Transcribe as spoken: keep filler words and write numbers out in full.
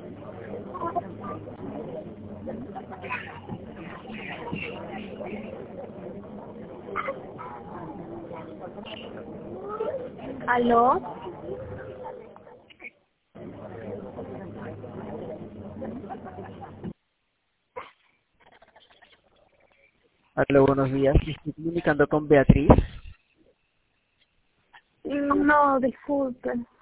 ¿Aló? Hola, buenos días. Me estoy comunicando con Beatriz. No, disculpe.